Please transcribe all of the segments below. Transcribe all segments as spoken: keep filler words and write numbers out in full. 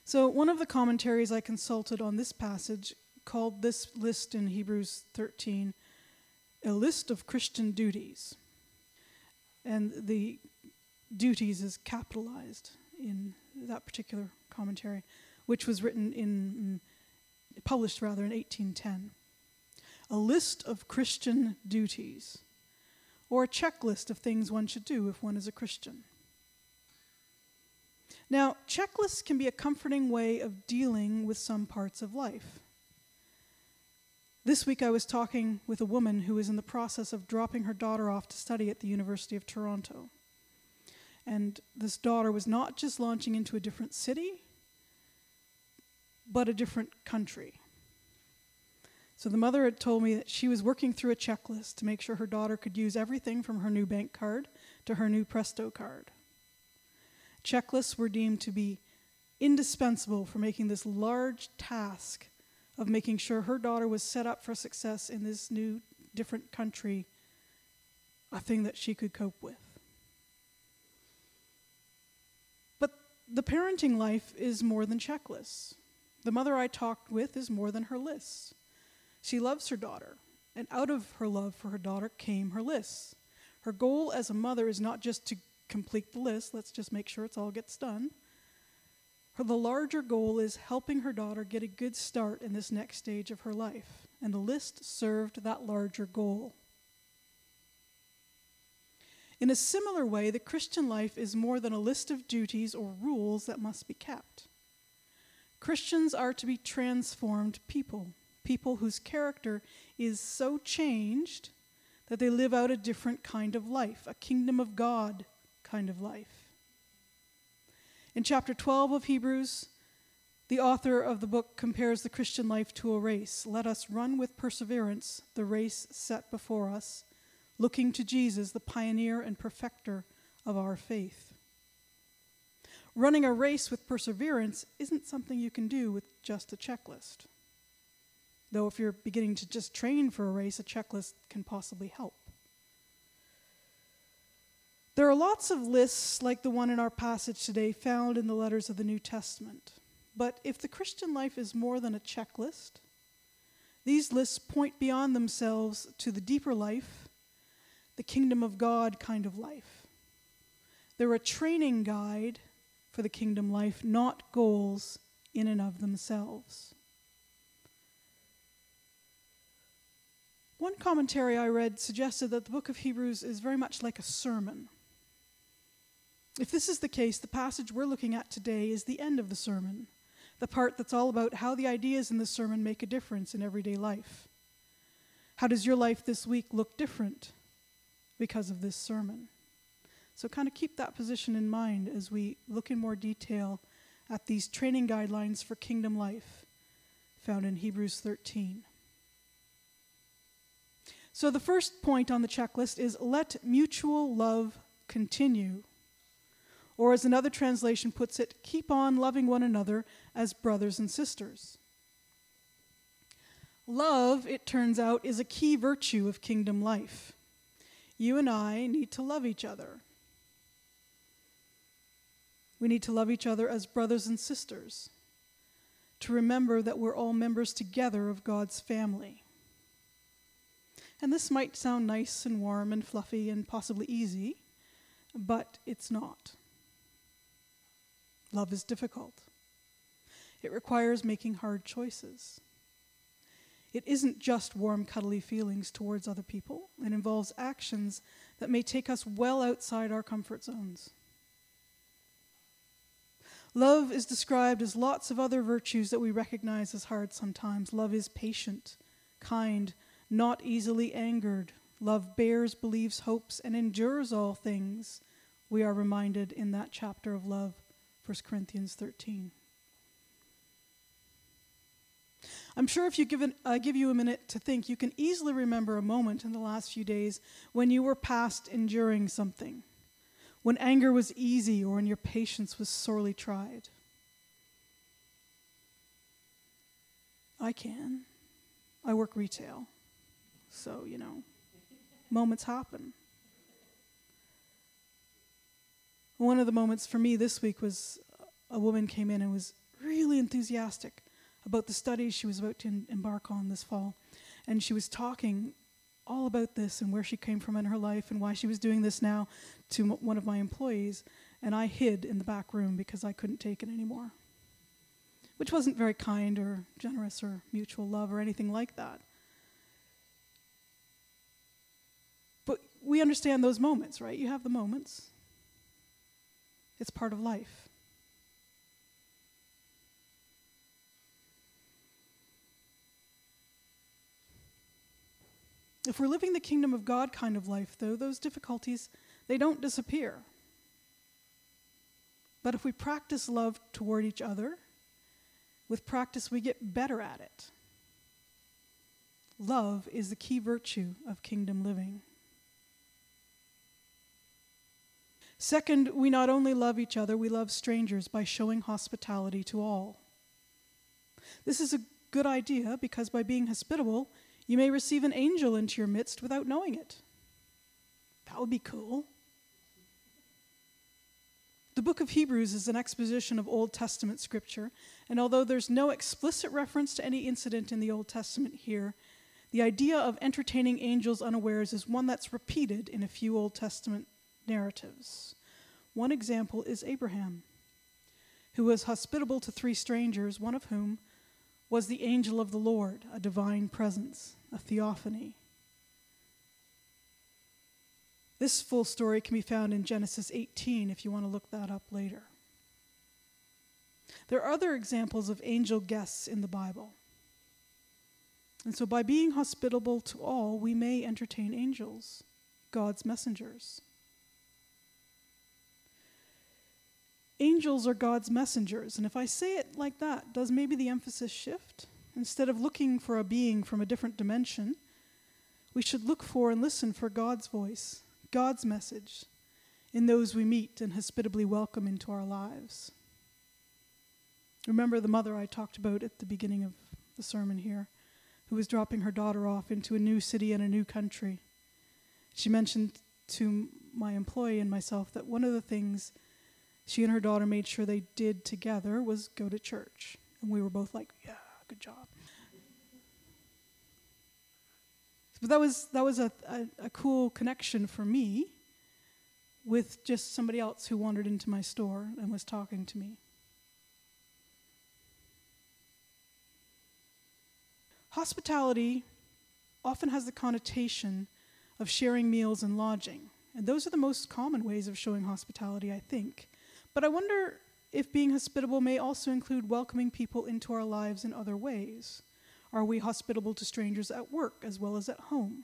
So one of the commentaries I consulted on this passage called this list in Hebrews thirteen a list of Christian duties. And the duties is capitalized in that particular commentary, which was written in, published rather in eighteen ten. A list of Christian duties, or a checklist of things one should do if one is a Christian. Now, checklists can be a comforting way of dealing with some parts of life. This week I was talking with a woman who is in the process of dropping her daughter off to study at the University of Toronto. And this daughter was not just launching into a different city, but a different country. So the mother had told me that she was working through a checklist to make sure her daughter could use everything from her new bank card to her new Presto card. Checklists were deemed to be indispensable for making this large task of making sure her daughter was set up for success in this new, different country, a thing that she could cope with. But the parenting life is more than checklists. The mother I talked with is more than her lists. She loves her daughter, and out of her love for her daughter came her lists. Her goal as a mother is not just to complete the list, let's just make sure it's all gets done. Her, the larger goal is helping her daughter get a good start in this next stage of her life, and the list served that larger goal. In a similar way, the Christian life is more than a list of duties or rules that must be kept. Christians are to be transformed people, people whose character is so changed that they live out a different kind of life, a kingdom of God kind of life. In chapter twelve of Hebrews, the author of the book compares the Christian life to a race. Let us run with perseverance the race set before us, looking to Jesus, the pioneer and perfecter of our faith. Running a race with perseverance isn't something you can do with just a checklist. Though if you're beginning to just train for a race, a checklist can possibly help. There are lots of lists like the one in our passage today found in the letters of the New Testament. But if the Christian life is more than a checklist, these lists point beyond themselves to the deeper life, the kingdom of God kind of life. They're a training guide for the kingdom life, not goals in and of themselves. One commentary I read suggested that the book of Hebrews is very much like a sermon. If this is the case, the passage we're looking at today is the end of the sermon, the part that's all about how the ideas in the sermon make a difference in everyday life. How does your life this week look different because of this sermon? So kind of keep that position in mind as we look in more detail at these training guidelines for kingdom life found in Hebrews thirteen. So the first point on the checklist is let mutual love continue. Or as another translation puts it, keep on loving one another as brothers and sisters. Love, it turns out, is a key virtue of kingdom life. You and I need to love each other. We need to love each other as brothers and sisters, to remember that we're all members together of God's family. And this might sound nice and warm and fluffy and possibly easy, but it's not. Love is difficult. It requires making hard choices. It isn't just warm, cuddly feelings towards other people. It involves actions that may take us well outside our comfort zones. Love is described as lots of other virtues that we recognize as hard sometimes. Love is patient, kind, not easily angered. Love bears, believes, hopes, and endures all things. We are reminded in that chapter of love, First Corinthians thirteen. I'm sure if you give an, uh, give you a minute to think, you can easily remember a moment in the last few days when you were past enduring something, when anger was easy or when your patience was sorely tried. I can. I work retail, so, you know, moments happen. One of the moments for me this week was a woman came in and was really really enthusiastic about the studies she was about to en- embark on this fall. And she was talking all about this and where she came from in her life and why she was doing this now to m- one of my employees. And I hid in the back room because I couldn't take it anymore, which wasn't very kind or generous or mutual love or anything like that. But we understand those moments, right? You have the moments. It's part of life. If we're living the kingdom of God kind of life, though, those difficulties, they don't disappear. But if we practice love toward each other, with practice we get better at it. Love is the key virtue of kingdom living. Second, we not only love each other, we love strangers by showing hospitality to all. This is a good idea because by being hospitable, you may receive an angel into your midst without knowing it. That would be cool. The book of Hebrews is an exposition of Old Testament scripture, and although there's no explicit reference to any incident in the Old Testament here, the idea of entertaining angels unawares is one that's repeated in a few Old Testament narratives. One example is Abraham, who was hospitable to three strangers, one of whom was the angel of the Lord, a divine presence, a theophany. This full story can be found in Genesis eighteen if you want to look that up later. There are other examples of angel guests in the Bible. And so by being hospitable to all, we may entertain angels, God's messengers. Angels are God's messengers, and if I say it like that, does maybe the emphasis shift? Instead of looking for a being from a different dimension, we should look for and listen for God's voice, God's message, in those we meet and hospitably welcome into our lives. Remember the mother I talked about at the beginning of the sermon here, who was dropping her daughter off into a new city and a new country. She mentioned to my employee and myself that one of the things she and her daughter made sure they did together was go to church. And we were both like, yeah, good job. But that was that was a, a, a cool connection for me with just somebody else who wandered into my store and was talking to me. Hospitality often has the connotation of sharing meals and lodging. And those are the most common ways of showing hospitality, I think. But I wonder if being hospitable may also include welcoming people into our lives in other ways. Are we hospitable to strangers at work as well as at home?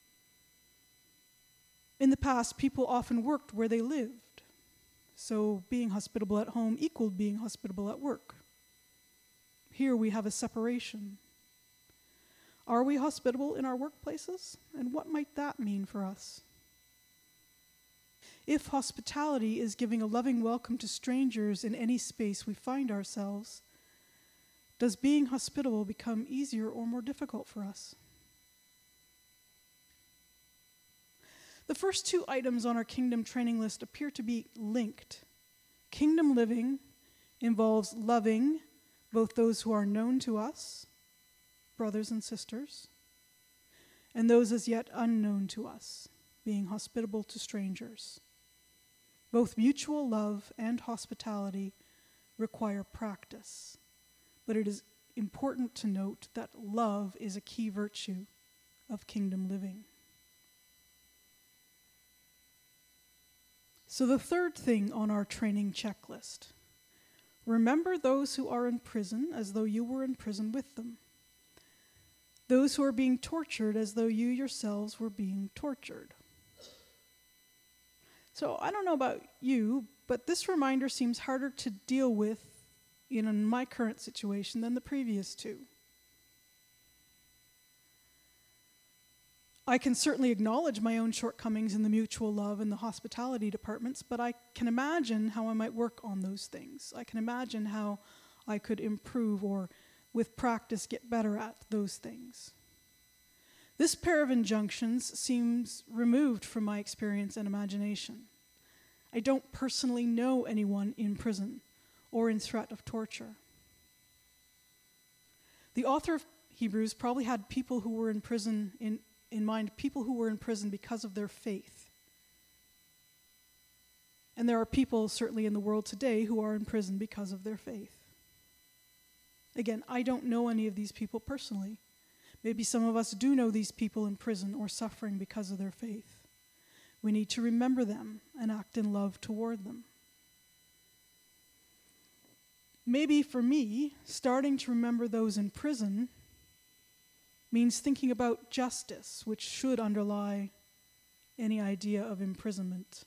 In the past, people often worked where they lived. So being hospitable at home equaled being hospitable at work. Here we have a separation. Are we hospitable in our workplaces? And what might that mean for us? If hospitality is giving a loving welcome to strangers in any space we find ourselves, does being hospitable become easier or more difficult for us? The first two items on our kingdom training list appear to be linked. Kingdom living involves loving both those who are known to us, brothers and sisters, and those as yet unknown to us, being hospitable to strangers. Both mutual love and hospitality require practice, but it is important to note that love is a key virtue of kingdom living. So the third thing on our training checklist, remember those who are in prison as though you were in prison with them. Those who are being tortured as though you yourselves were being tortured. So I don't know about you, but this reminder seems harder to deal with in my current situation than the previous two. I can certainly acknowledge my own shortcomings in the mutual love and the hospitality departments, but I can imagine how I might work on those things. I can imagine how I could improve or, with practice, get better at those things. This pair of injunctions seems removed from my experience and imagination. I don't personally know anyone in prison or in threat of torture. The author of Hebrews probably had people who were in prison in, in mind, people who were in prison because of their faith. And there are people certainly in the world today who are in prison because of their faith. Again, I don't know any of these people personally. Maybe some of us do know these people in prison or suffering because of their faith. We need to remember them and act in love toward them. Maybe for me, starting to remember those in prison means thinking about justice, which should underlie any idea of imprisonment.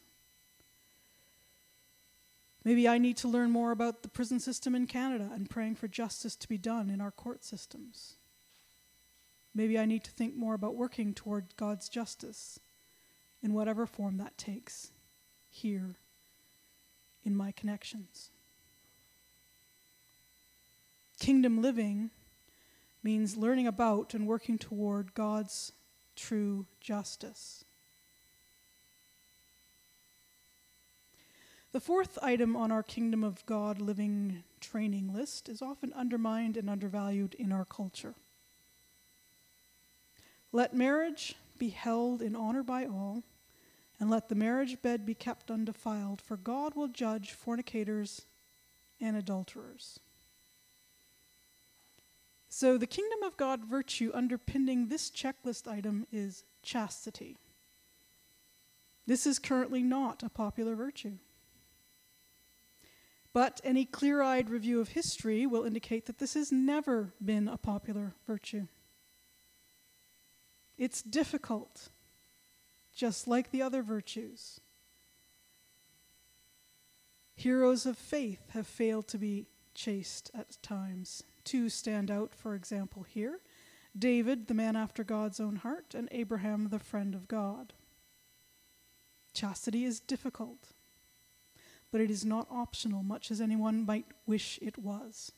Maybe I need to learn more about the prison system in Canada and praying for justice to be done in our court systems. Maybe I need to think more about working toward God's justice in whatever form that takes here in my connections. Kingdom living means learning about and working toward God's true justice. The fourth item on our Kingdom of God living training list is often undermined and undervalued in our culture. Let marriage be held in honor by all, and let the marriage bed be kept undefiled, for God will judge fornicators and adulterers. So the Kingdom of God virtue underpinning this checklist item is chastity. This is currently not a popular virtue. But any clear-eyed review of history will indicate that this has never been a popular virtue. It's difficult, just like the other virtues. Heroes of faith have failed to be chaste at times. Two stand out, for example, here. David, the man after God's own heart, and Abraham, the friend of God. Chastity is difficult, but it is not optional, much as anyone might wish it was.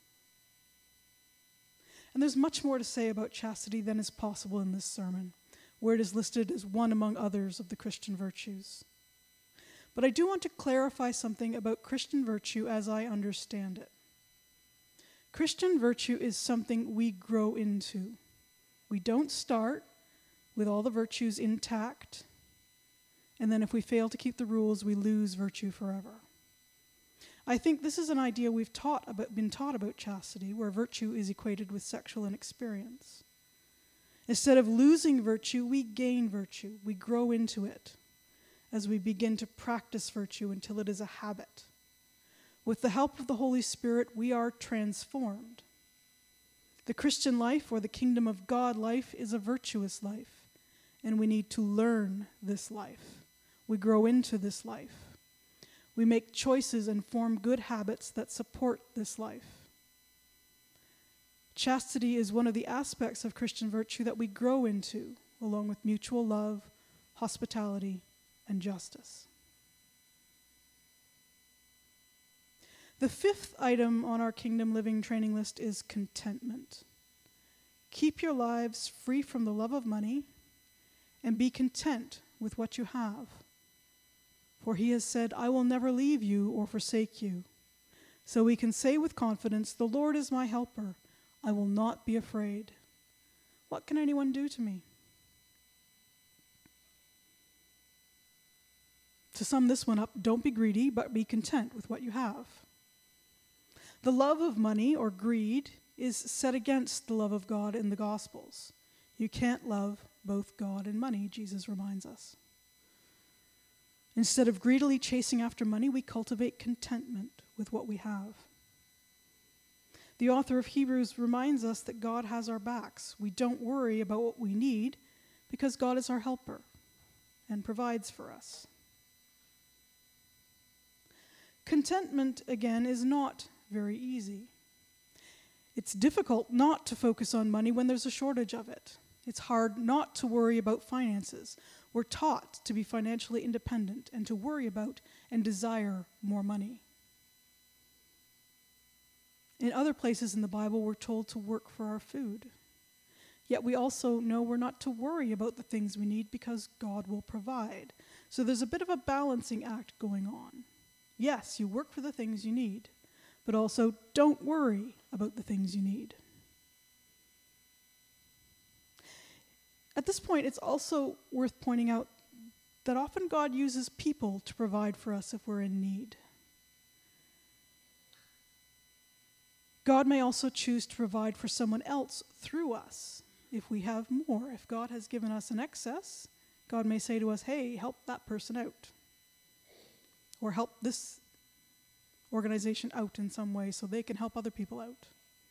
And there's much more to say about chastity than is possible in this sermon, where it is listed as one among others of the Christian virtues. But I do want to clarify something about Christian virtue as I understand it. Christian virtue is something we grow into. We don't start with all the virtues intact, and then if we fail to keep the rules, we lose virtue forever. I think this is an idea we've taught about, been taught about chastity, where virtue is equated with sexual inexperience. Instead of losing virtue, we gain virtue. We grow into it as we begin to practice virtue until it is a habit. With the help of the Holy Spirit, we are transformed. The Christian life, or the Kingdom of God life, is a virtuous life, and we need to learn this life. We grow into this life. We make choices and form good habits that support this life. Chastity is one of the aspects of Christian virtue that we grow into, along with mutual love, hospitality, and justice. The fifth item on our Kingdom Living training list is contentment. Keep your lives free from the love of money and be content with what you have. For he has said, I will never leave you or forsake you. So we can say with confidence, the Lord is my helper. I will not be afraid. What can anyone do to me? To sum this one up, don't be greedy, but be content with what you have. The love of money or greed is set against the love of God in the Gospels. You can't love both God and money, Jesus reminds us. Instead of greedily chasing after money, we cultivate contentment with what we have. The author of Hebrews reminds us that God has our backs. We don't worry about what we need because God is our helper and provides for us. Contentment, again, is not very easy. It's difficult not to focus on money when there's a shortage of it. It's hard not to worry about finances. We're taught to be financially independent and to worry about and desire more money. In other places in the Bible, we're told to work for our food. Yet we also know we're not to worry about the things we need because God will provide. So there's a bit of a balancing act going on. Yes, you work for the things you need, but also don't worry about the things you need. At this point, it's also worth pointing out that often God uses people to provide for us if we're in need. God may also choose to provide for someone else through us if we have more. If God has given us an excess, God may say to us, hey, help that person out. Or help this organization out in some way so they can help other people out.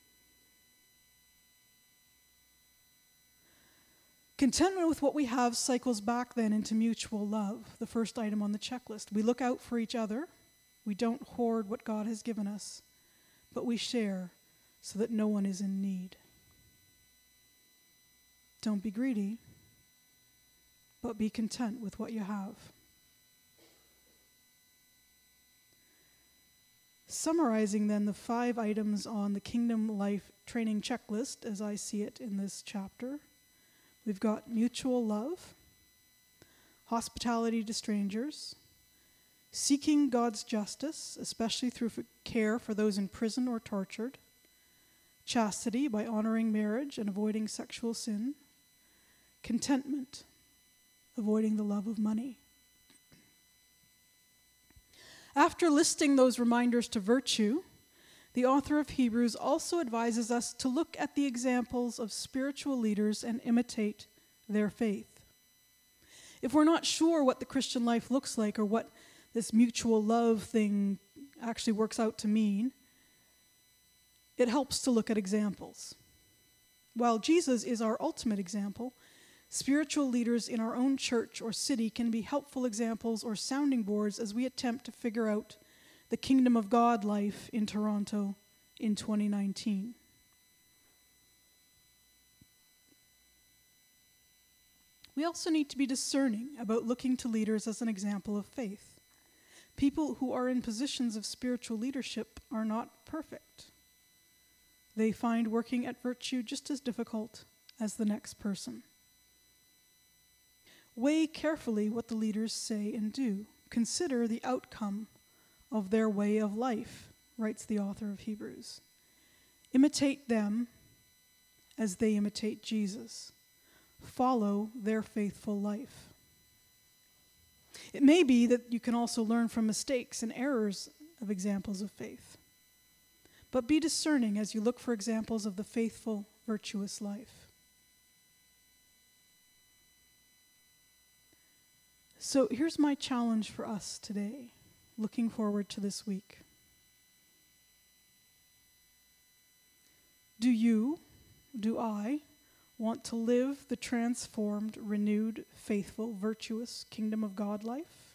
Contentment with what we have cycles back then into mutual love, the first item on the checklist. We look out for each other. We don't hoard what God has given us, but we share so that no one is in need. Don't be greedy, but be content with what you have. Summarizing then the five items on the Kingdom Life Training Checklist as I see it in this chapter. We've got mutual love, hospitality to strangers, seeking God's justice, especially through care for those in prison or tortured, chastity by honoring marriage and avoiding sexual sin, contentment, avoiding the love of money. After listing those reminders to virtue, the author of Hebrews also advises us to look at the examples of spiritual leaders and imitate their faith. If we're not sure what the Christian life looks like or what this mutual love thing actually works out to mean, it helps to look at examples. While Jesus is our ultimate example, spiritual leaders in our own church or city can be helpful examples or sounding boards as we attempt to figure out the Kingdom of God life in Toronto in twenty nineteen. We also need to be discerning about looking to leaders as an example of faith. People who are in positions of spiritual leadership are not perfect. They find working at virtue just as difficult as the next person. Weigh carefully what the leaders say and do. Consider the outcome of their way of life, writes the author of Hebrews. Imitate them as they imitate Jesus. Follow their faithful life. It may be that you can also learn from mistakes and errors of examples of faith. But be discerning as you look for examples of the faithful, virtuous life. So here's my challenge for us today, looking forward to this week. Do you, do I, want to live the transformed, renewed, faithful, virtuous Kingdom of God life?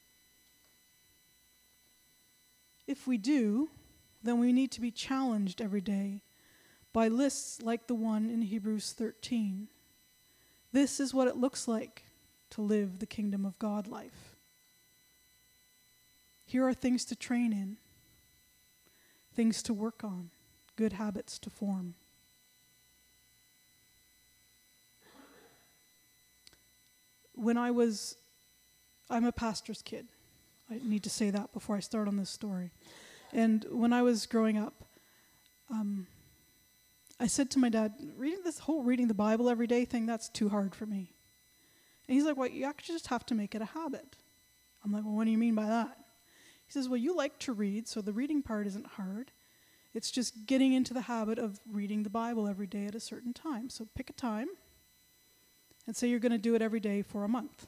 If we do, then we need to be challenged every day by lists like the one in Hebrews thirteen. This is what it looks like to live the Kingdom of God life. Here are things to train in, things to work on, good habits to form. When I was, I'm a pastor's kid. I need to say that before I start on this story. And when I was growing up, um, I said to my dad, reading this whole reading the Bible every day thing, that's too hard for me. And he's like, well, you actually just have to make it a habit. I'm like, well, what do you mean by that? He says, well, you like to read, so the reading part isn't hard. It's just getting into the habit of reading the Bible every day at a certain time. So pick a time and say you're going to do it every day for a month.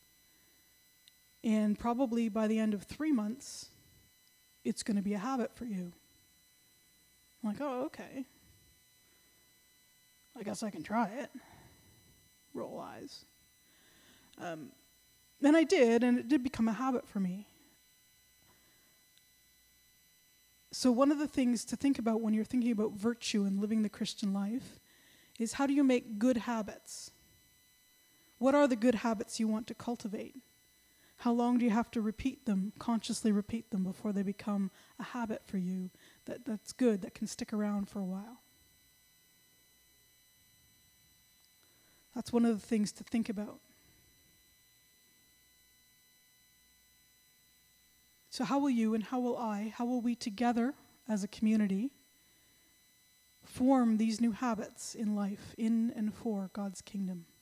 And probably by the end of three months, it's going to be a habit for you. I'm like, oh, okay. I guess I can try it. Roll eyes. Um, and I did, and it did become a habit for me. So one of the things to think about when you're thinking about virtue and living the Christian life is, how do you make good habits? What are the good habits you want to cultivate? How long do you have to repeat them, consciously repeat them, before they become a habit for you that, that's good, that can stick around for a while? That's one of the things to think about. So how will you and how will I, how will we together as a community form these new habits in life, in and for God's kingdom?